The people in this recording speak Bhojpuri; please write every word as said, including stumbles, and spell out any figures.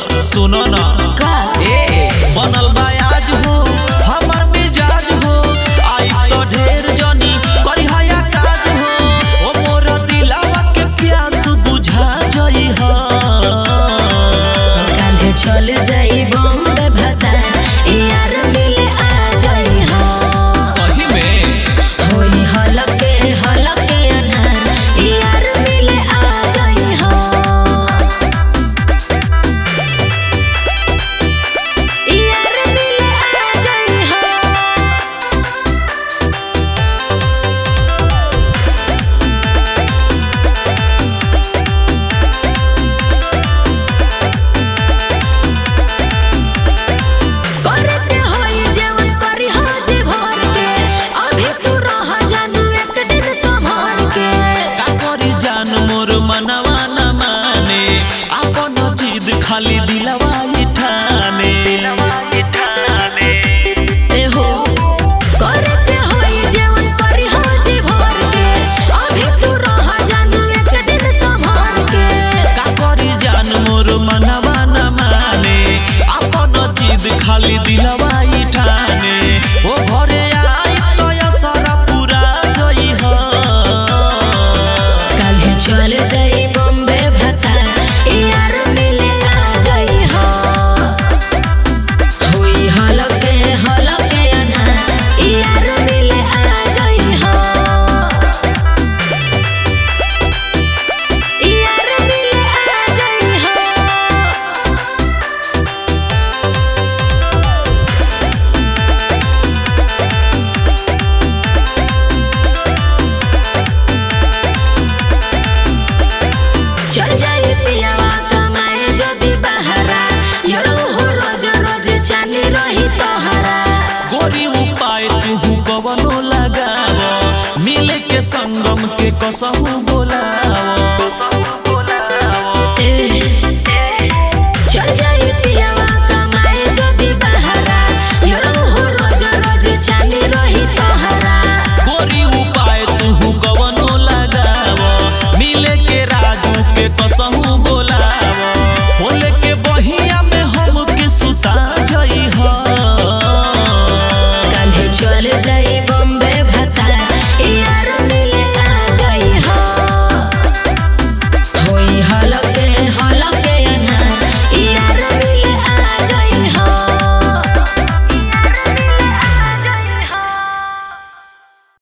सुनो ना का ए बनल बा आज हो हमर मिजाज हो आई तो ढेर जनी करिया काज हो ओ मोर दिलावा के प्यास बुझा जई हो काल्हे चल जाई बॉम्बे भता यार मिले आ जाई हो सही में होई हलके हलके अनहार यार मिले आ जाई हो यार मिले आ जाई हो करते होई जेवन करी हो जी भर के अभी तू रह जानू एक दिन संभाल के का करी जान मोर मनवा न माने अपन जिद खाली दिलवा ठाने ए हो करते होई जेवन करी हो जी भर के अभी तू रह जानू एक दिन संभाल के का करी जान मोर मनवा न माने अपन जिद खाली दिलवा ठाने ओ घरे आई तो असरा पूरा जई हो काल्हे चल जाई बॉम्बे भता यार मिले आ जाई हो होई हलके हलके अनहार यार मिले आ जाई हो यार मिले आ जाई हो चल जाई पियावा कमाए जदी बहरा यारो हो रोज रोज चाली रही तोहरा गोरी उपाय तू कवनो लगाव मिले के संगम के कसहु बोलाव ए चल जाई पियावा कमाए जदी बहरा यारो हो रोज रोज चाली रही तोहरा गोरी उपाय तू कवनो लगाव मिले के राजू के कसहु बोलाव होले के बहिया में हम के सुता जई हो काल्हे चल जाई